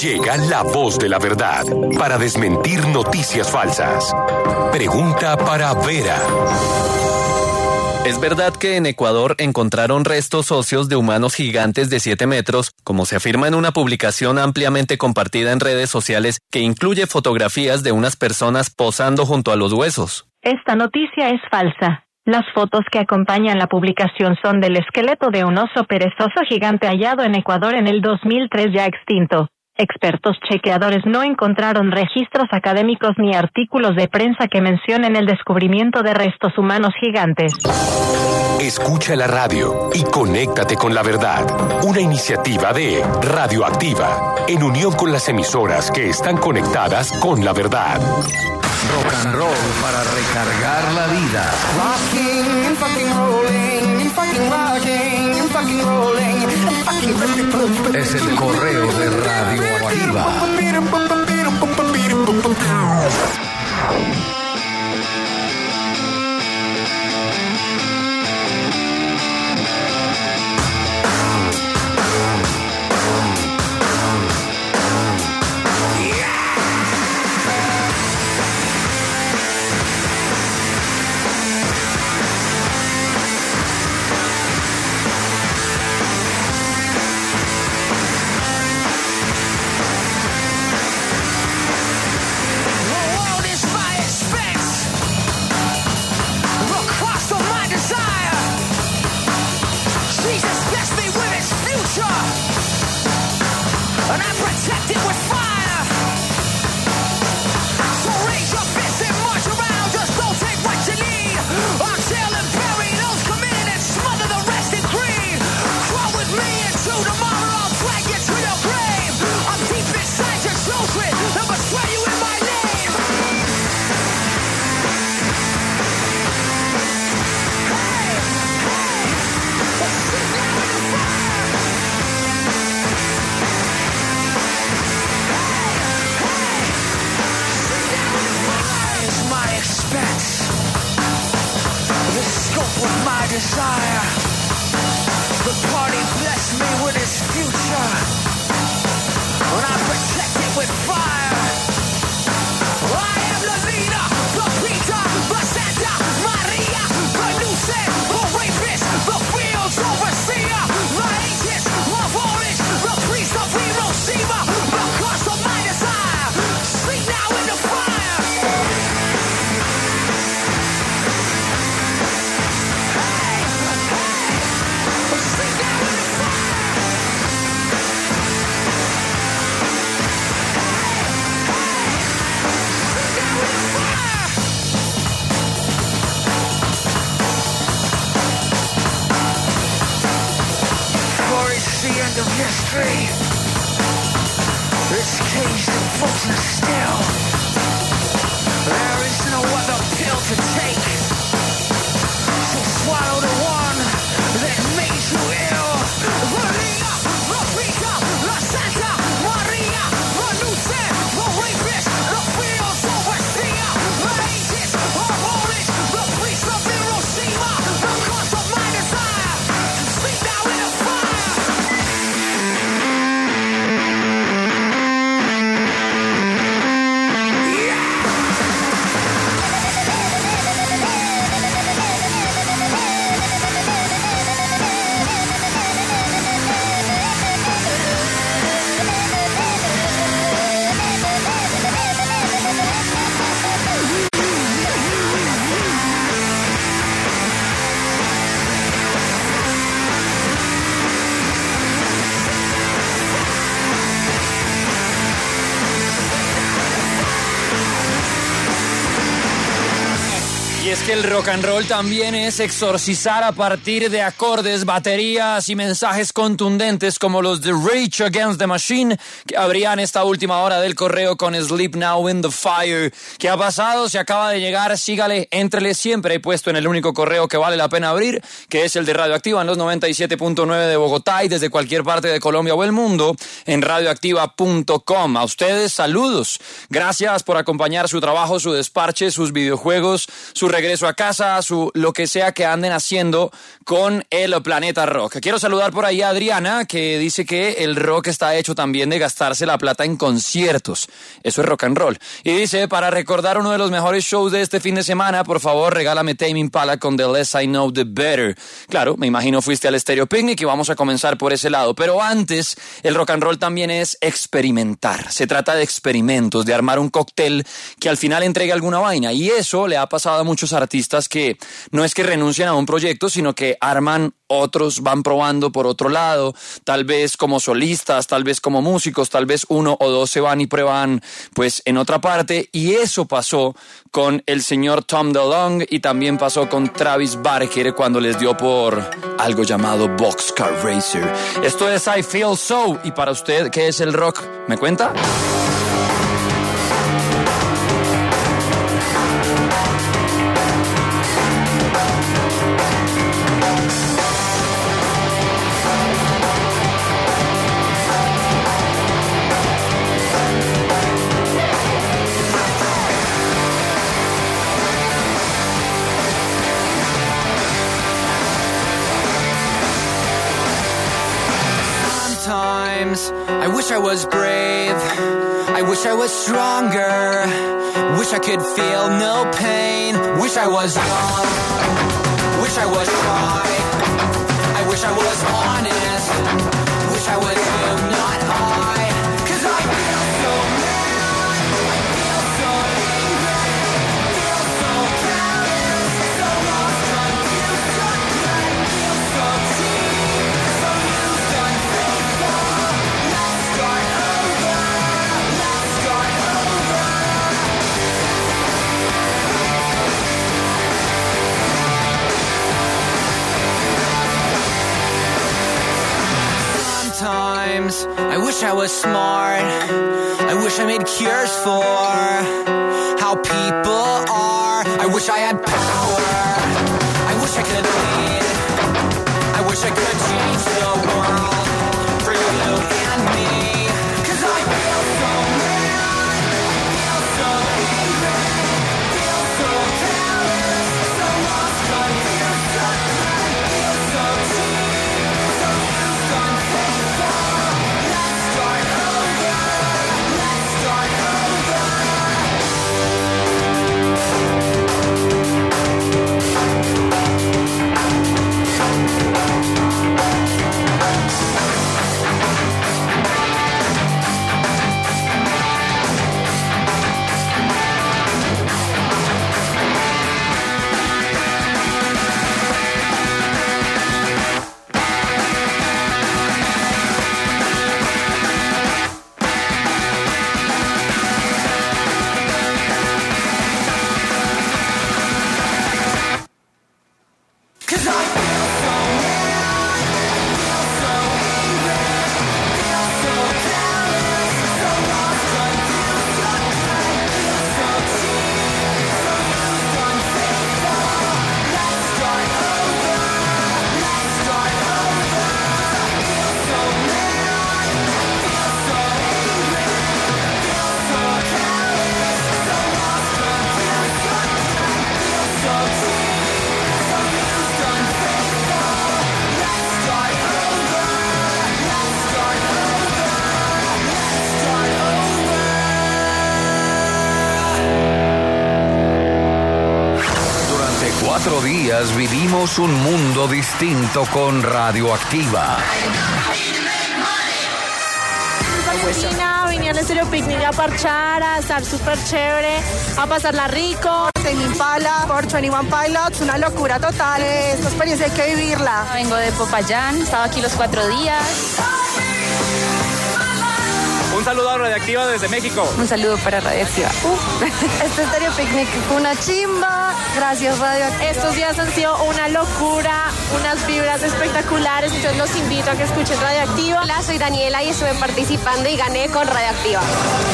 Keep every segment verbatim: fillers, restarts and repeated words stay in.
Llega la voz de la verdad para desmentir noticias falsas. Pregunta para Vera. ¿Es verdad que en Ecuador encontraron restos óseos de humanos gigantes de siete metros, como se afirma en una publicación ampliamente compartida en redes sociales que incluye fotografías de unas personas posando junto a los huesos? Esta noticia es falsa. Las fotos que acompañan la publicación son del esqueleto de un oso perezoso gigante hallado en Ecuador en el dos mil tres ya extinto. Expertos chequeadores no encontraron registros académicos ni artículos de prensa que mencionen el descubrimiento de restos humanos gigantes. Escucha la radio y conéctate con la verdad. Una iniciativa de Radioactiva, en unión con las emisoras que están conectadas con la verdad. Rock and roll para recargar la vida. Rocking and fucking rolling and fucking rocking and fucking rolling and fucking... Es el correo de Radioactiva. And I protect it with fire. So raise your fists and march around. Just don't take what you need. Until and bury those committed and smother the rest in greed. Crawl with me into tomorrow. I'll drag you to your grave. I'm deep inside your children and betray you in my name. Hey, hey, sit down in the fire. The scope of my desire. The party blessed me with its future, and I protect it with fire. I am the leader, the Peter, the Santa Maria, the Nuce, the rapist, the fields overseer, the aegis of orange, the priest of Hiroshima, the cause of my desire. Sleep now in the fire. End of history. It's caged and frozen still. There is no other pill to take. So swallow the one that made you ill. Maria, Rafika, La Santa Maria, the Nuce, the rapist, the fields overseer, the aegis of orange, the priest of Hiroshima, the cause of my desire. Sleep now in the fire. Y es que el rock and roll también es exorcizar a partir de acordes, baterías y mensajes contundentes como los de Rage Against the Machine, que abrían esta última hora del correo con Sleep Now in the Fire. ¿Qué ha pasado? Se acaba de llegar, sígale, éntrele siempre. He puesto en el único correo que vale la pena abrir, que es el de Radioactiva en los noventa y siete punto nueve de Bogotá y desde cualquier parte de Colombia o el mundo en radioactiva punto com. A ustedes, saludos. Gracias por acompañar su trabajo, su desparche, sus videojuegos, su regreso a casa, a su lo que sea que anden haciendo con el Planeta Rock. Quiero saludar por ahí a Adriana, que dice que el rock está hecho también de gastarse la plata en conciertos. Eso es rock and roll. Y dice, para recordar uno de los mejores shows de este fin de semana, por favor, regálame Tame Impala con The Less I Know, The Better. Claro, me imagino fuiste al Stereo Picnic y vamos a comenzar por ese lado. Pero antes, el rock and roll también es experimentar. Se trata de experimentos, de armar un cóctel que al final entregue alguna vaina. Y eso le ha pasado a muchos artistas que no es que renuncian a un proyecto, sino que arman otros, van probando por otro lado, tal vez como solistas, tal vez como músicos, tal vez uno o dos se van y prueban pues en otra parte, y eso pasó con el señor Tom DeLonge y también pasó con Travis Barker cuando les dio por algo llamado Boxcar Racer. Esto es I Feel So, y para usted, ¿qué es el rock? ¿Me cuenta? I wish I was brave, I wish I was stronger, wish I could feel no pain, wish I was young, wish I was shy, I wish I was honest, wish I was you, not I, 'cause I feel so mad, I feel so angry, feel so careless, so lost, confused, so glad, feel so cheap, so used, unfaithful. Let's start over, let's start over. Sometimes I wish I was smart, I wish I made cures for how people are, I wish I had power, I wish I could lead, I wish I could change the world for you and me, 'cause I feel so mad, feel so angry, feel so careless, so lost, confused, so glad, feel so cheap, so used, unfaithful. Let's start over, let's start over. Cuatro días vivimos un mundo distinto con Radioactiva. Argentina, vine al Stereo Picnic a parchar, a estar súper chévere, a pasarla rico. Tame Impala por veintiuno Pilots, una locura total, esta experiencia hay que vivirla. Vengo de Popayán, estaba aquí los cuatro días. Un saludo a Radioactiva desde México. Un saludo para Radioactiva. Uh, este Stereo Picnic fue una chimba, gracias Radioactiva. Estos días han sido una locura, unas vibras espectaculares, entonces los invito a que escuchen Radioactiva. Hola, soy Daniela y estuve participando y gané con Radioactiva.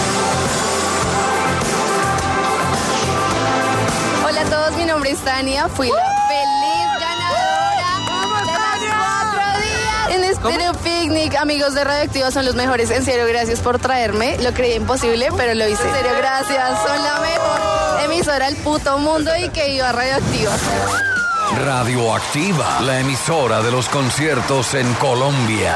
Hola a todos, mi nombre es Tania, fui la feliz ganadora de los cuatro días en Stereo Picnic. Amigos de Radioactiva, son los mejores, en serio, gracias por traerme, lo creí imposible, pero lo hice. En serio, gracias, son la mejor. En mi emisora del puto mundo y que iba Radioactiva. Radioactiva, la emisora de los conciertos en Colombia.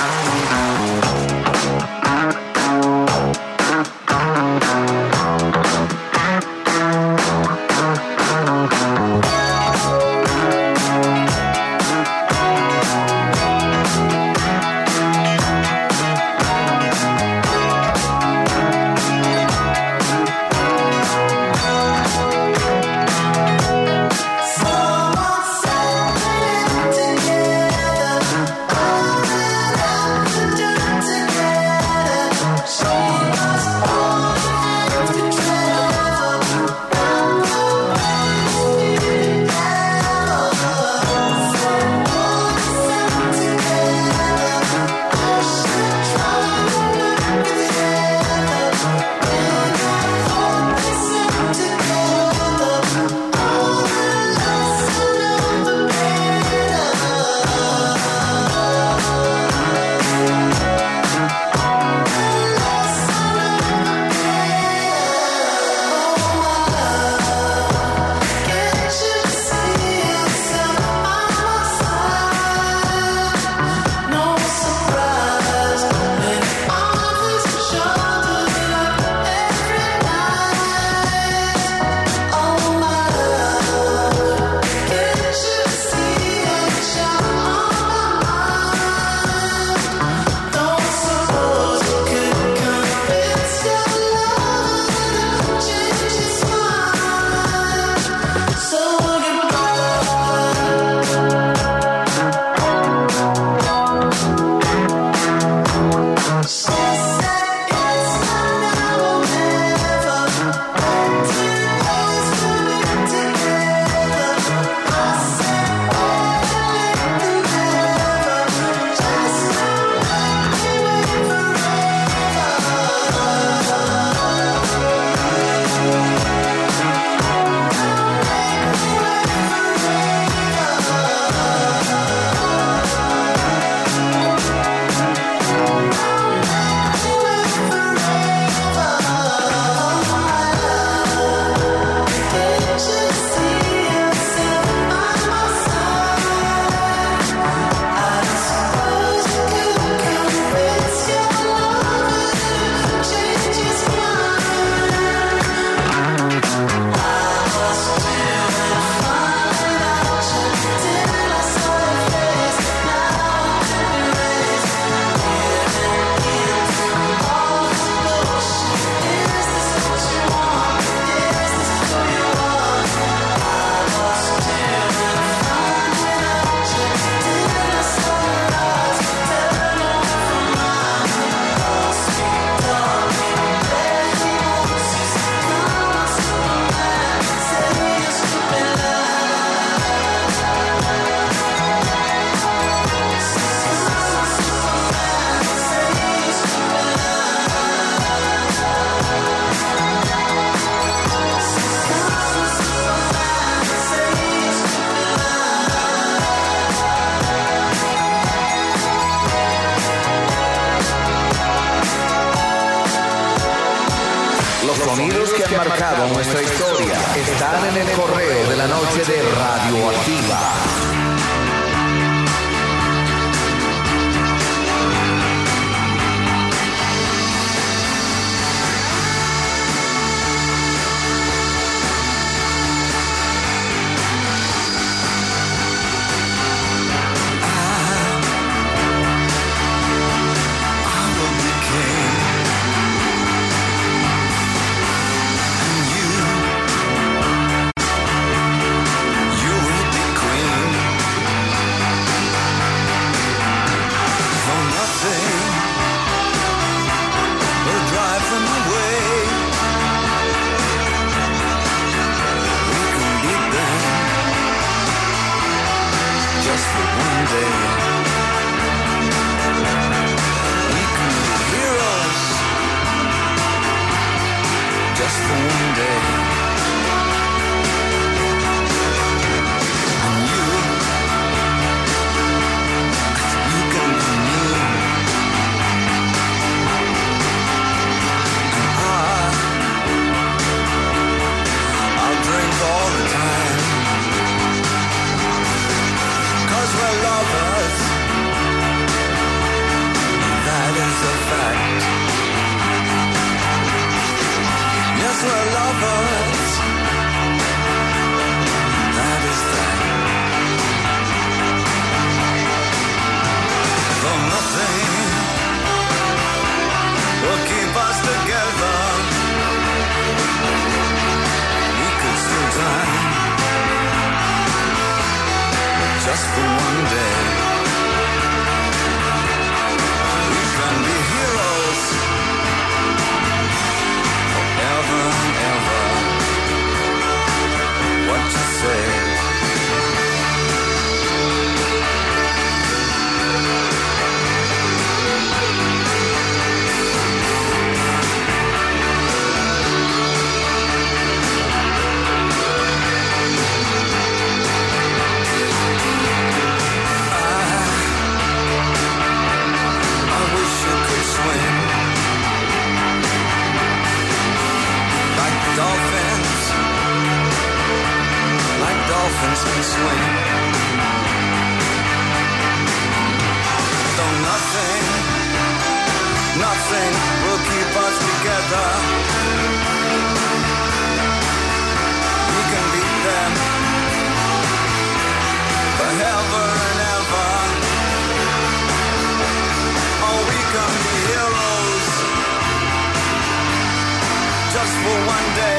Sonidos que han marcado nuestra historia están en el correo de la noche de Radioactiva. You will be queen. can swing. Though nothing, nothing will keep us together. We can beat them forever and ever. Oh, we can be heroes just for one day.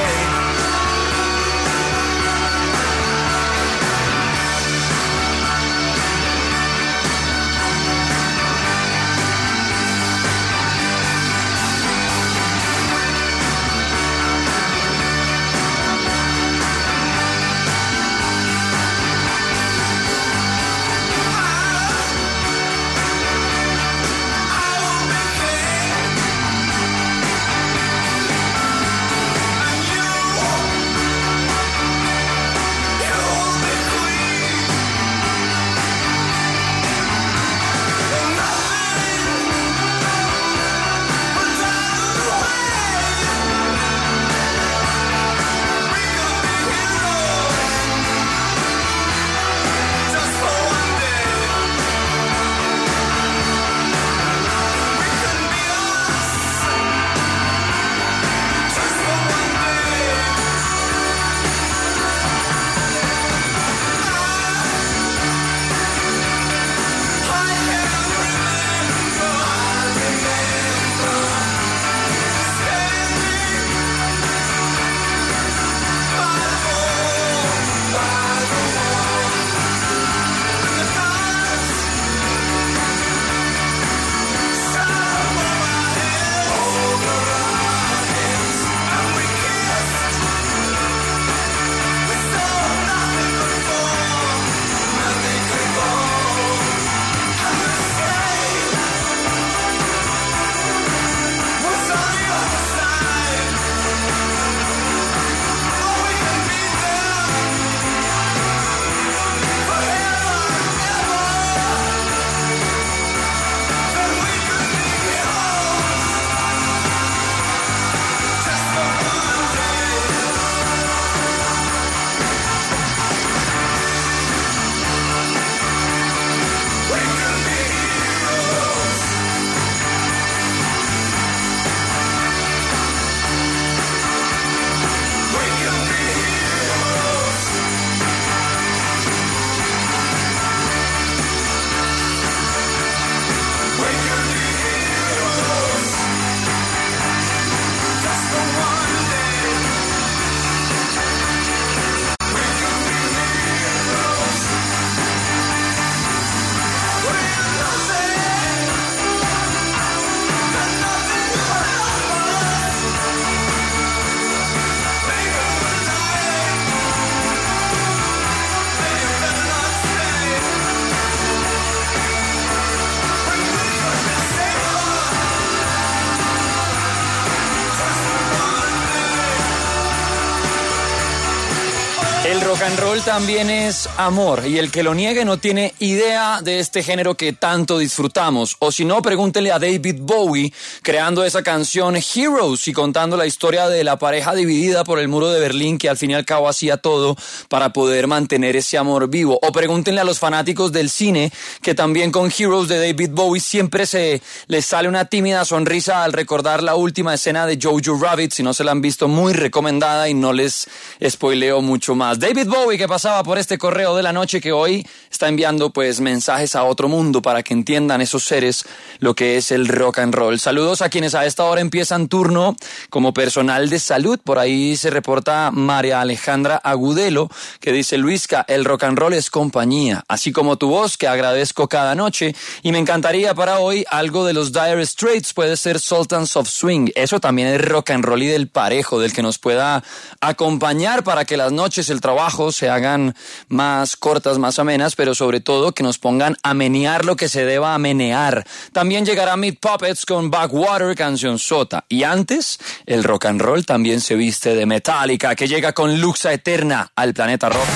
El rock and roll también es amor, y el que lo niegue no tiene idea de este género que tanto disfrutamos. O si no, pregúntele a David Bowie, creando esa canción Heroes y contando la historia de la pareja dividida por el muro de Berlín, que al fin y al cabo hacía todo para poder mantener ese amor vivo. O pregúntenle a los fanáticos del cine, que también con Heroes de David Bowie siempre se les sale una tímida sonrisa al recordar la última escena de Jojo Rabbit. Si no se la han visto, muy recomendada y no les spoileo mucho más. David Bowie, que pasaba por este correo de la noche, que hoy está enviando pues mensajes a otro mundo para que entiendan esos seres lo que es el rock and roll. Saludos a quienes a esta hora empiezan turno como personal de salud. Por ahí se reporta María Alejandra Agudelo, que dice: Luisca, el rock and roll es compañía, así como tu voz, que agradezco cada noche, y me encantaría para hoy algo de los Dire Straits. Puede ser Sultans of Swing. Eso también es rock and roll y del parejo, del que nos pueda acompañar para que las noches, el trabajo se hagan más cortas, más amenas, pero sobre todo que nos pongan a menear lo que se deba a menear. También llegará Meat Puppets con Backwater, canción sota. Y antes, el rock and roll también se viste de Metallica, que llega con Luxa Eterna al Planeta Rock.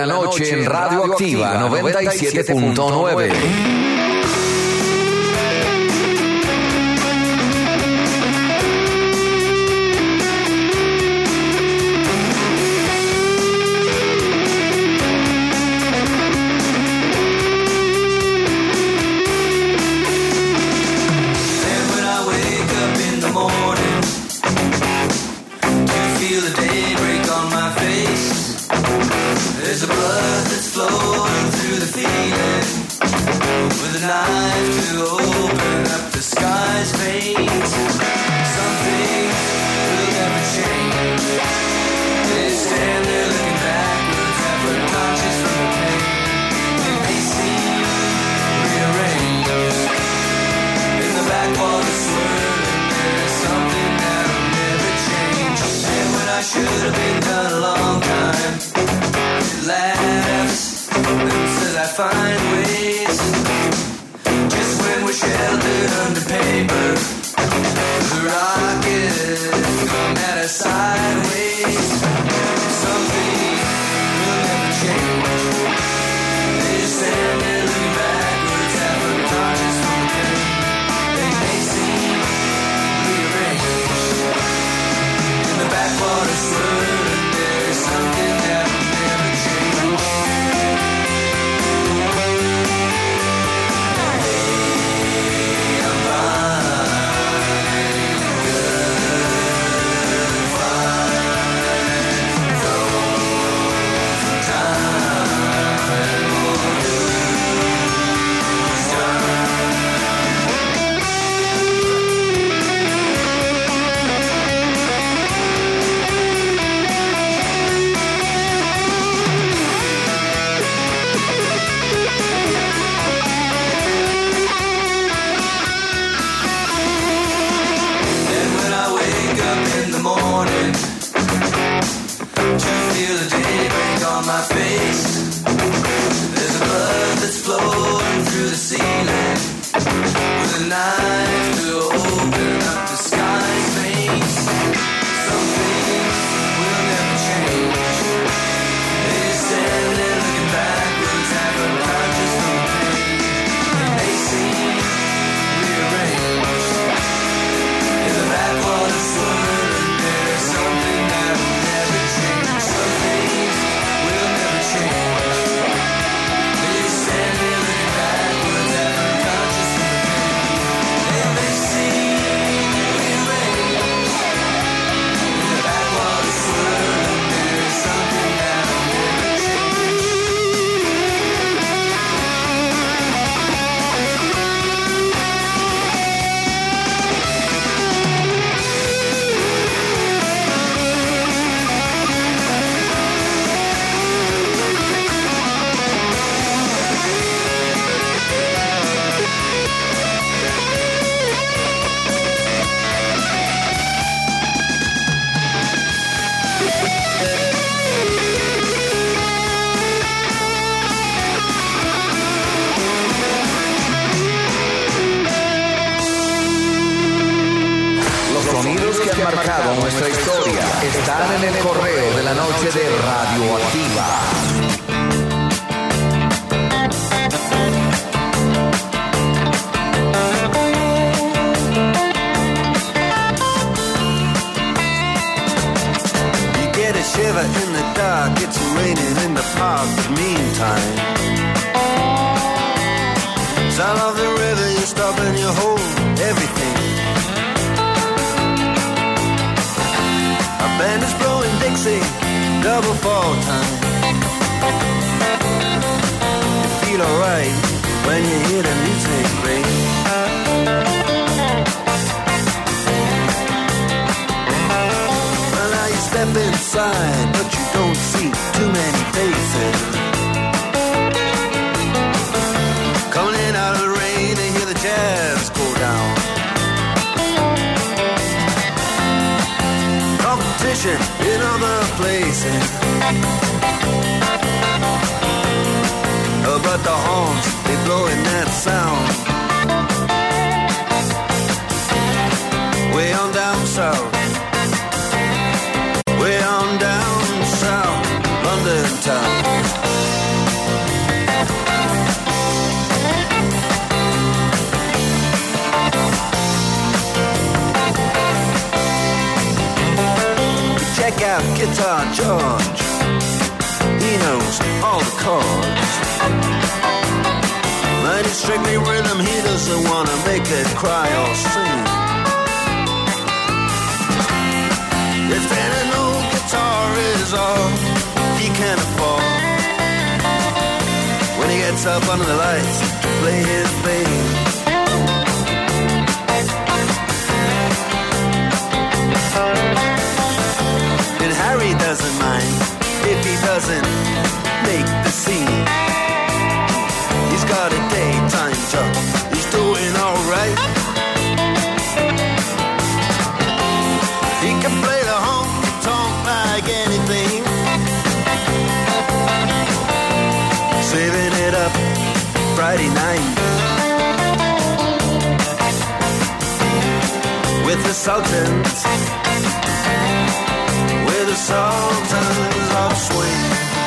la noche en Radio Activa noventa y siete punto nueve. There's a blood that's flowing through the feeling, with a knife to open up the sky's veins. Something will never change. They stand there looking backwards, half unconscious from the pain. They may seem rearranged in the backwater swirling. There's something that'll never change. And when I should have been done a long time, laughs and says I find ways. Just when we're sheltered under paper, the rockets come at us sideways. Something will never change. They just stand there looking backwards, half unconscious from the pain. They may seem rearranged in the backwater swirling. There's something that my face. There's a blood that's flowing through the ceiling, with a knife to open up the sky's veins. Something will never change. They stand there looking backwards, half unconscious from the pain. They may seem rearranged in the backwater swirling. There's something that will never change. Something marcado nuestra historia están en el correo de la noche de Radio Activa. You get a shiver in the dark, it's raining in the park, but meantime, sound of the river, you stop and you hold everything. Band is blowing Dixie, double fall time. You feel alright when you hear the music ring. Well, now you step inside, but you don't see too many faces. Coming in out of the rain and hear the jazz go down. In other places, oh, but the horns, they blowing that sound. Way on down south, way on down south, London town. Check out Guitar George. He knows all the chords. But it's strictly rhythm, he doesn't want to make it cry or sing. If then an old guitar is all he can afford, when he gets up under the lights to play his thing, and Harry doesn't mind if he doesn't make the scene. He's got a daytime job, he's doing alright. He can play the honky-tonk like anything, saving it up Friday night with the Sultans, with the Sultans of Swing.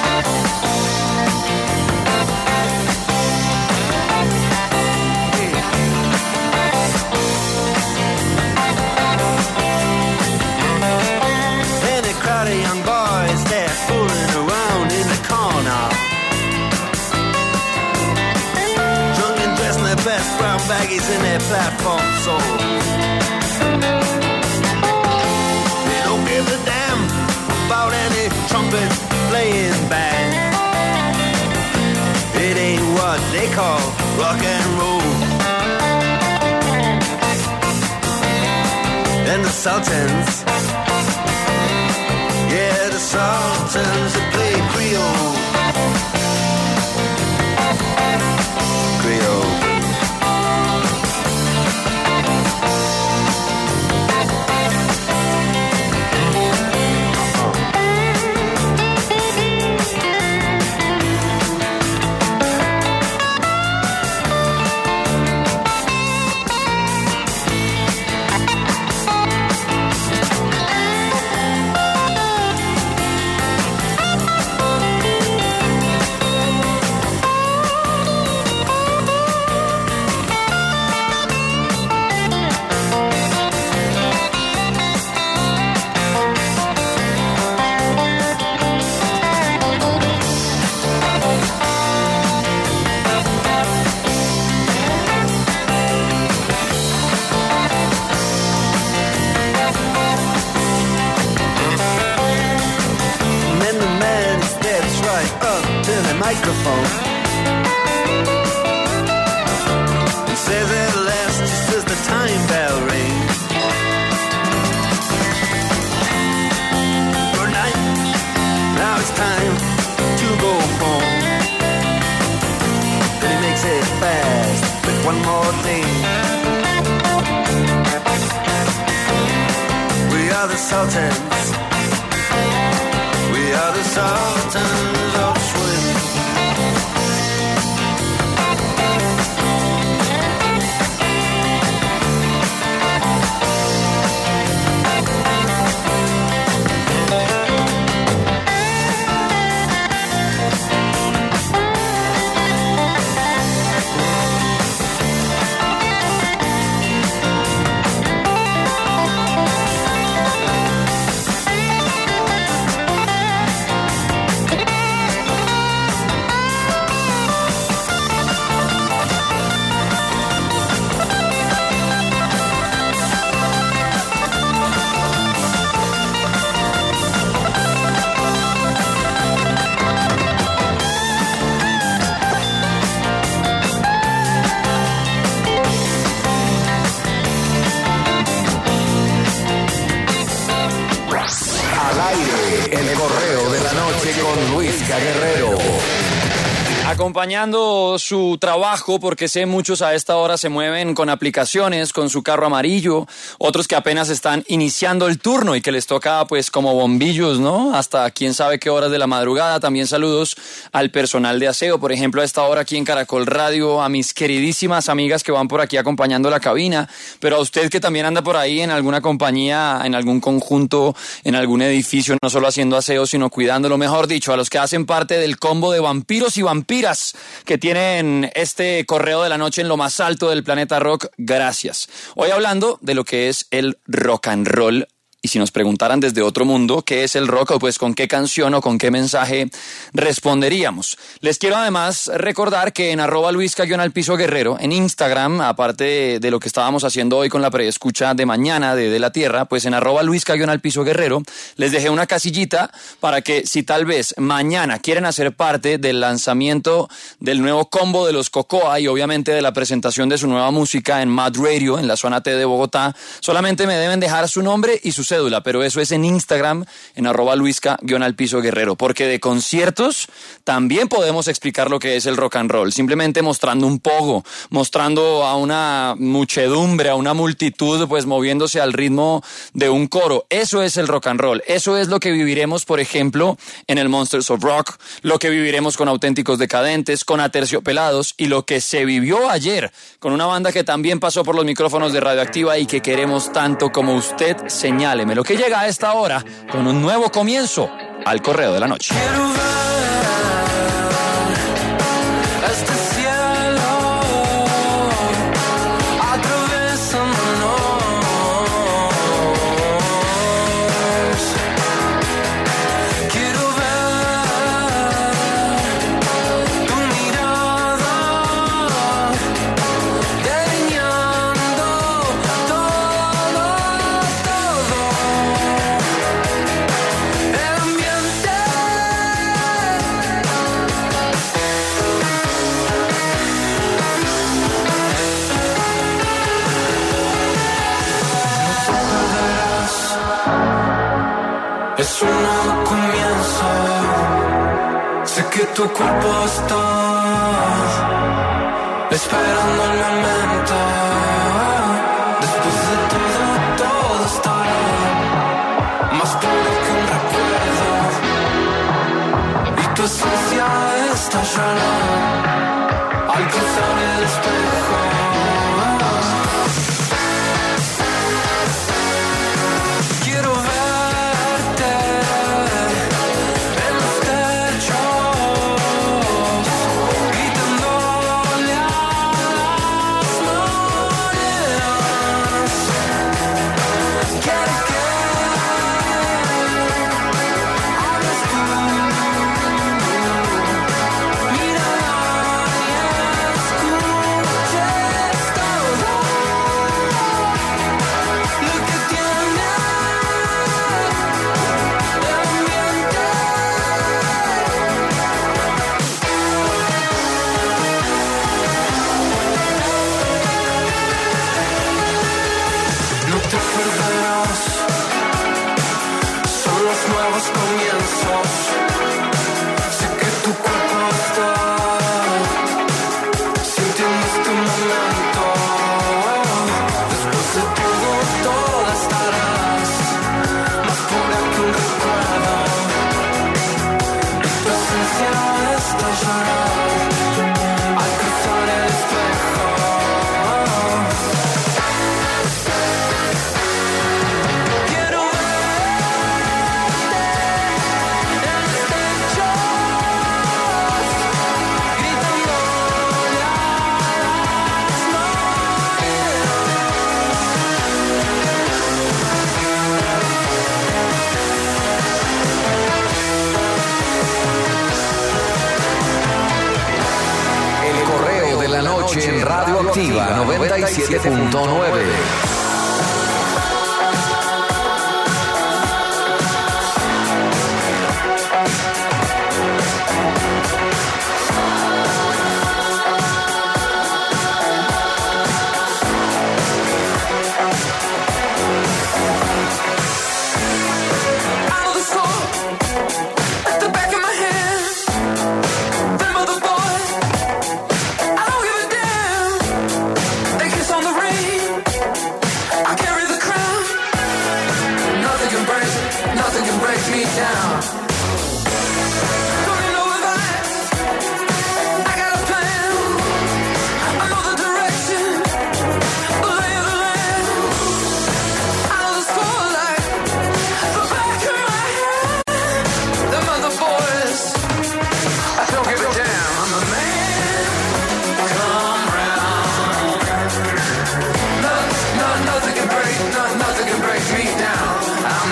And a crowd of young boys, they're fooling around in the corner, drunk and dressed in their best brown baggies in their platform soles. They don't give a damn about any trumpet playing band. It ain't what they call rock and roll. And the Sultans, yeah, the Sultans that play Creole. Creole. Microphone. He says at last, just as the time bell rings, good night, now it's time to go home. Then he makes it fast with one more thing. We are the Sultans, we are the Sultans of Swing. Guerrero. Acompañando su trabajo, porque sé muchos a esta hora se mueven con aplicaciones, con su carro amarillo, otros que apenas están iniciando el turno y que les toca pues como bombillos, ¿no? Hasta quién sabe qué horas de la madrugada. También saludos al personal de aseo, por ejemplo, a esta hora aquí en Caracol Radio, a mis queridísimas amigas que van por aquí acompañando la cabina, pero a usted que también anda por ahí en alguna compañía, en algún conjunto, en algún edificio, no solo haciendo aseo, sino cuidándolo, mejor dicho, a los que hacen parte del combo de vampiros y vampiras que tienen este correo de la noche en lo más alto del planeta rock, gracias. Hoy hablando de lo que es el rock and roll Y si nos preguntaran desde otro mundo qué es el rock, pues con qué canción o con qué mensaje responderíamos. Les quiero además recordar que en arroba luisca-al-piso guerrero, en Instagram, aparte de, de lo que estábamos haciendo hoy con la preescucha de mañana de De la Tierra, pues en arroba luisca-al-piso guerrero, les dejé una casillita para que si tal vez mañana quieren hacer parte del lanzamiento del nuevo combo de los Cocoa y obviamente de la presentación de su nueva música en Mad Radio, en la zona T de Bogotá, solamente me deben dejar su nombre y su cédula, pero eso es en Instagram, en arroba luisca-al-piso guerrero, porque de conciertos también podemos explicar lo que es el rock and roll, simplemente mostrando un pogo, mostrando a una muchedumbre, a una multitud, pues moviéndose al ritmo de un coro. Eso es el rock and roll, eso es lo que viviremos, por ejemplo, en el Monsters of Rock, lo que viviremos con Auténticos Decadentes, con Aterciopelados, y lo que se vivió ayer con una banda que también pasó por los micrófonos de Radioactiva y que queremos tanto como usted. Señáleme lo que llega a esta hora con un nuevo comienzo al Correo de la Noche. Es un nuevo comienzo. Sé que tu cuerpo está esperando el momento. Después de todo, todo estará más puro que un recuerdo. Y tu esencia estallará al cruzar el espejo. Quiero ver En Radioactiva noventa y siete punto nueve. Nothing can break me down.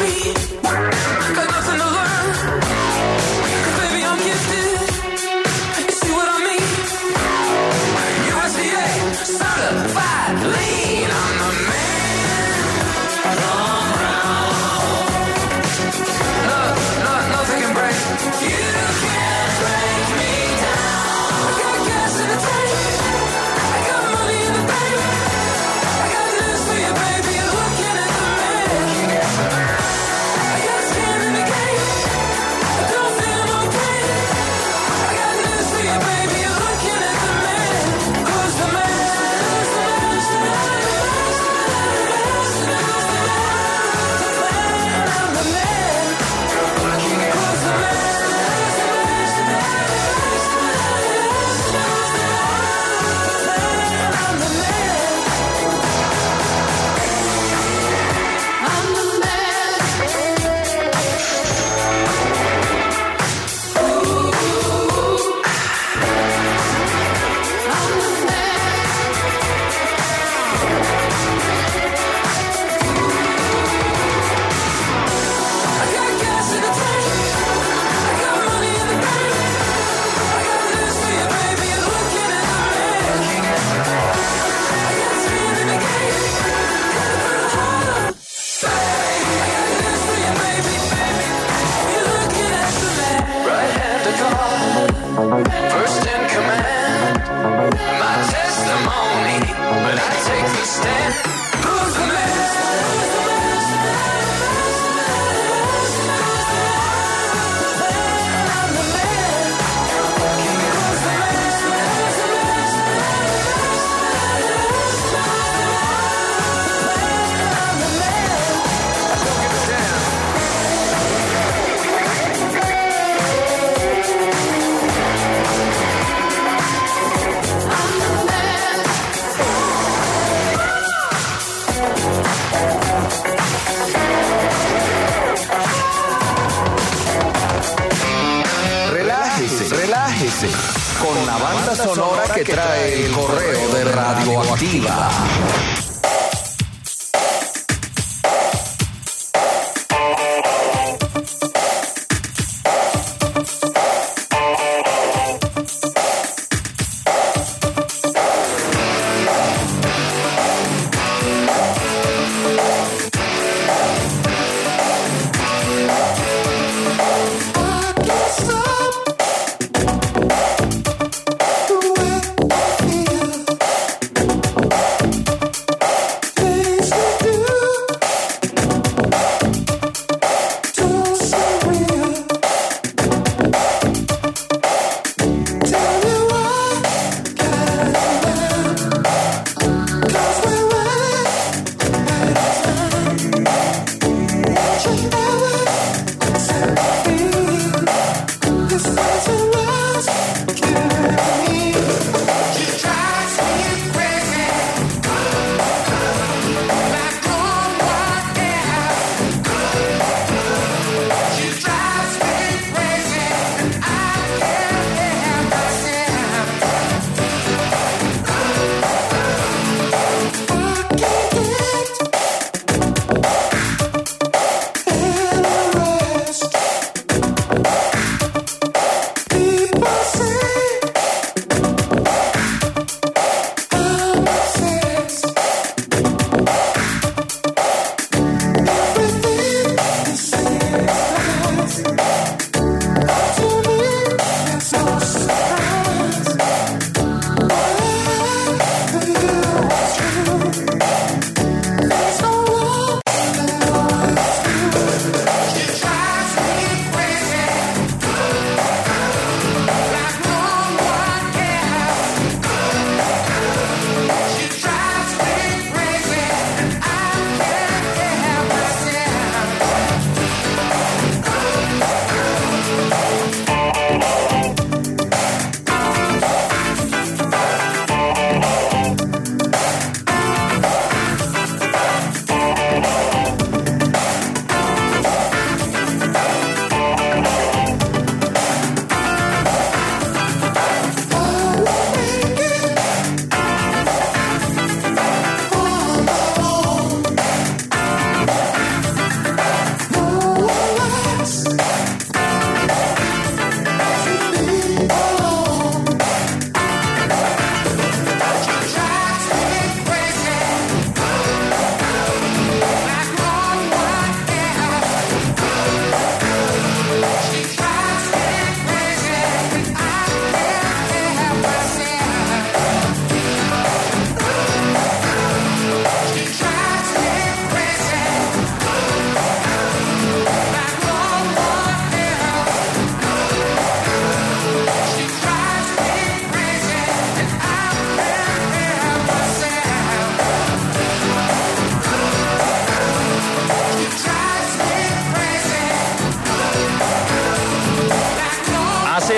Con la banda sonora que trae el correo de Radioactiva.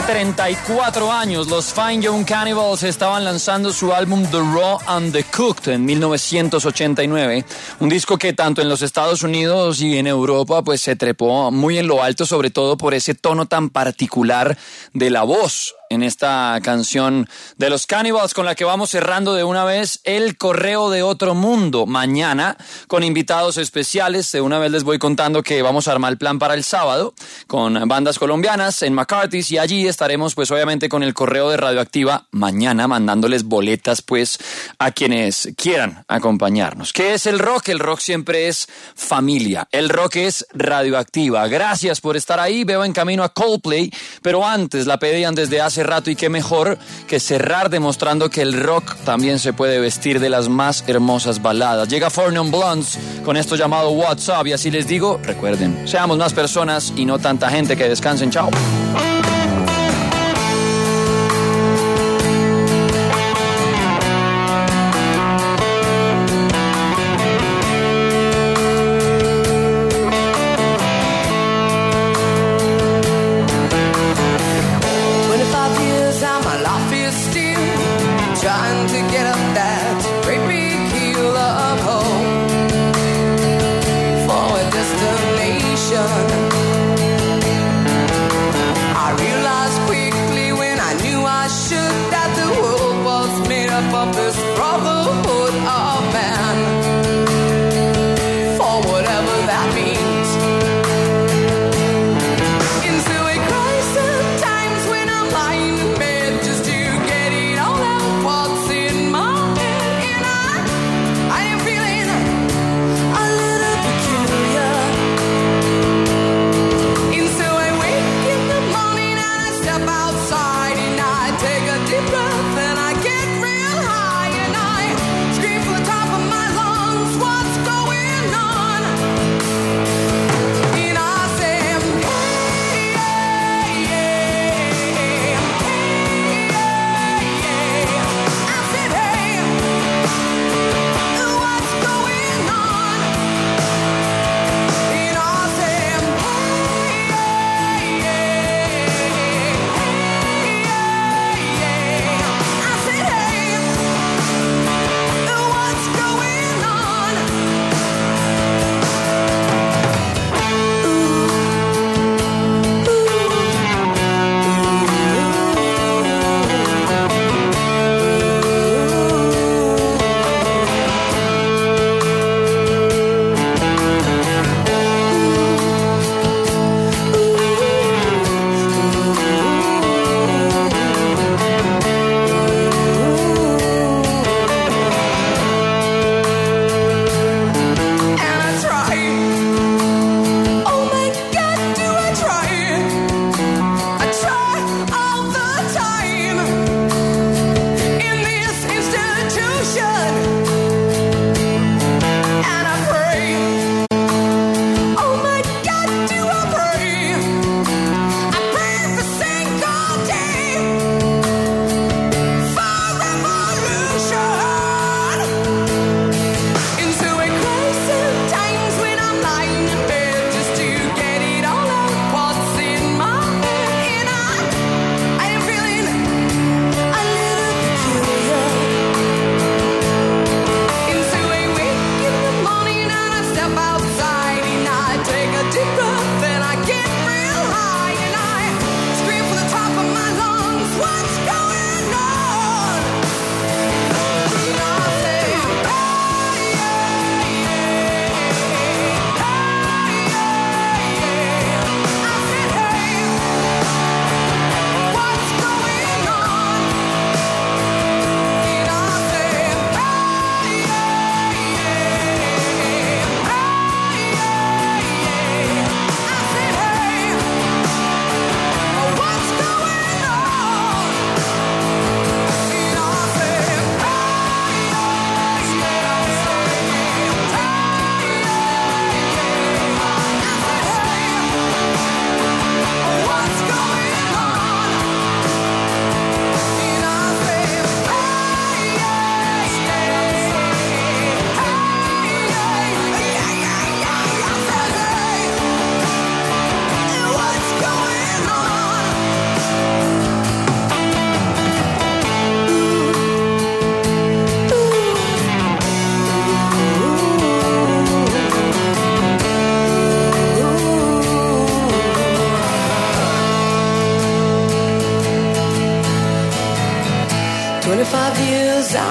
treinta y cuatro años, los Fine Young Cannibals estaban lanzando su álbum The Raw and the Cooked en mil novecientos ochenta y nueve, un disco que tanto en los Estados Unidos y en Europa pues se trepó muy en lo alto, sobre todo por ese tono tan particular de la voz en esta canción de los Cannibals, con la que vamos cerrando de una vez el Correo de Otro Mundo. Mañana con invitados especiales, de una vez les voy contando que vamos a armar el plan para el sábado con bandas colombianas en McCarthy's, y allí estaremos pues obviamente con el Correo de Radioactiva mañana mandándoles boletas pues a quienes quieran acompañarnos. ¿Qué es el rock? El rock siempre es familia, el rock es Radioactiva. Gracias por estar ahí, veo en camino a Coldplay, pero antes la pedían desde hace rato y qué mejor que cerrar demostrando que el rock también se puede vestir de las más hermosas baladas. Llega Four Non Blondes con esto llamado What's Up, y así les digo, recuerden, seamos más personas y no tanta gente. Que descansen, chao. Destination.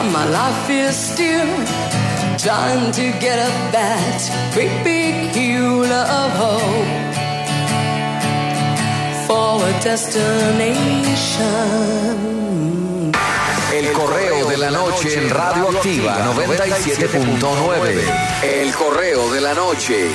my life is still trying to get up that great big hill of hope for a destination. El correo de la noche en Radio Activa noventa y siete punto nueve. El correo de la noche.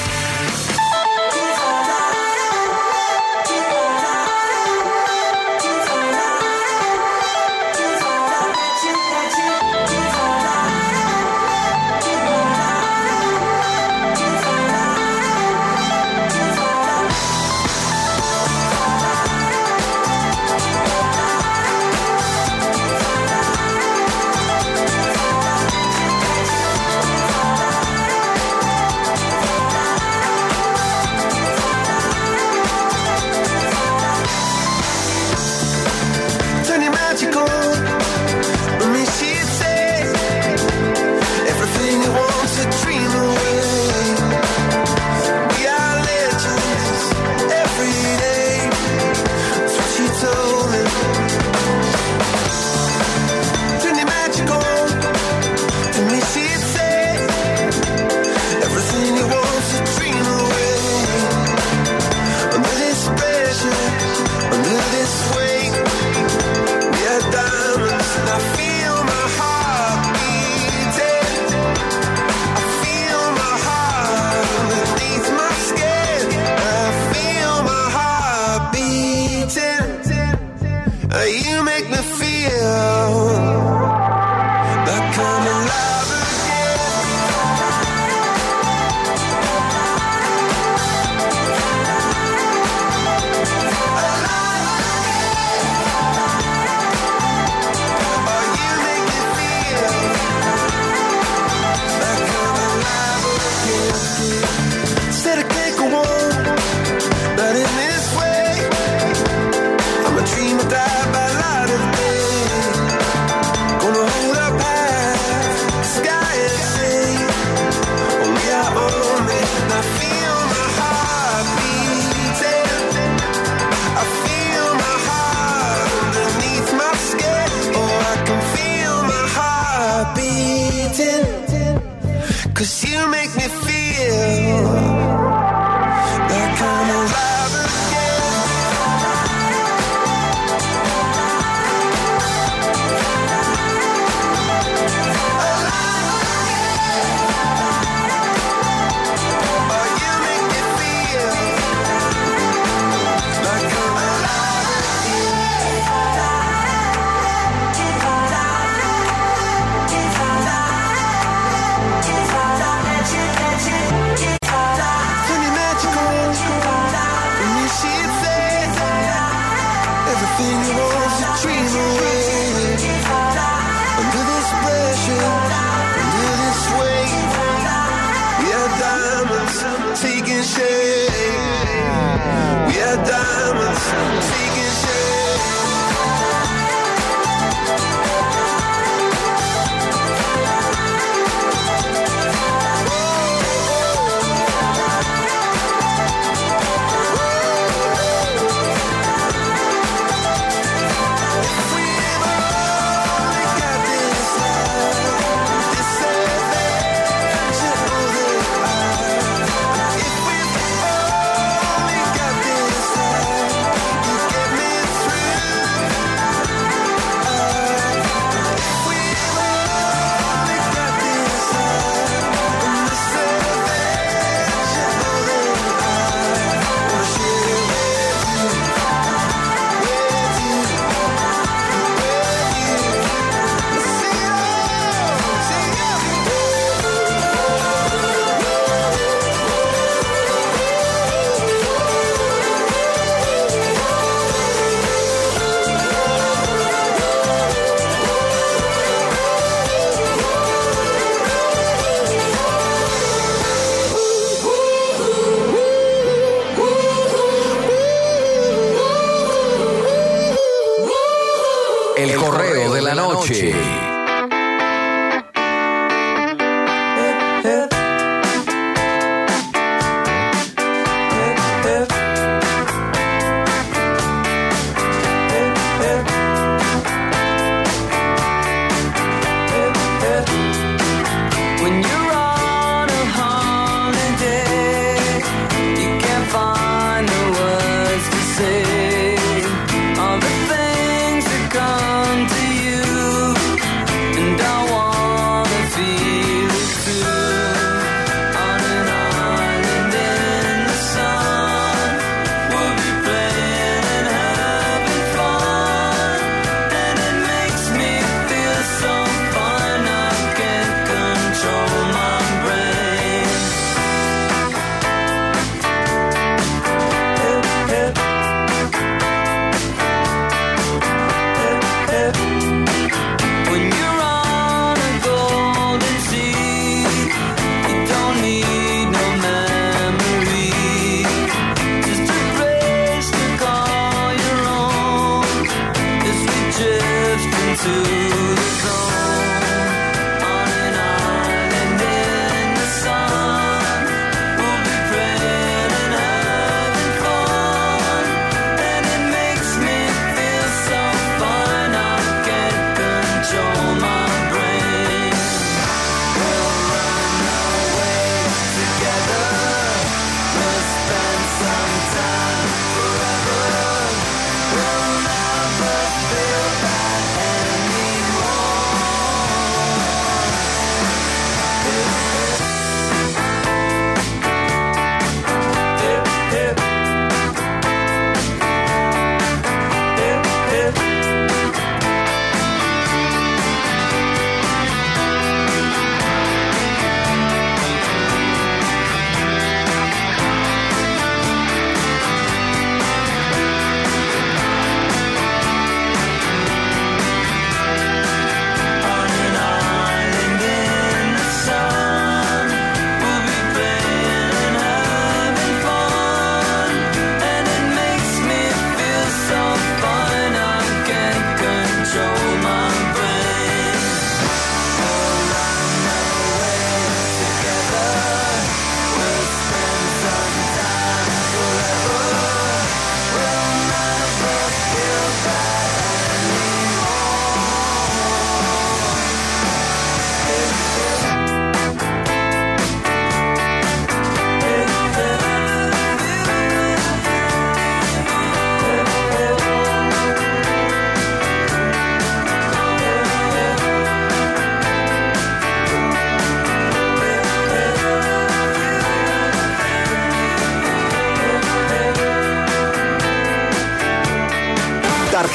El correo de la noche.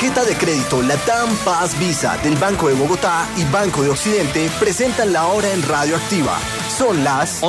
Tarjeta de crédito Latam Paz Visa del Banco de Bogotá y Banco de Occidente presentan la hora en Radio Activa. Son las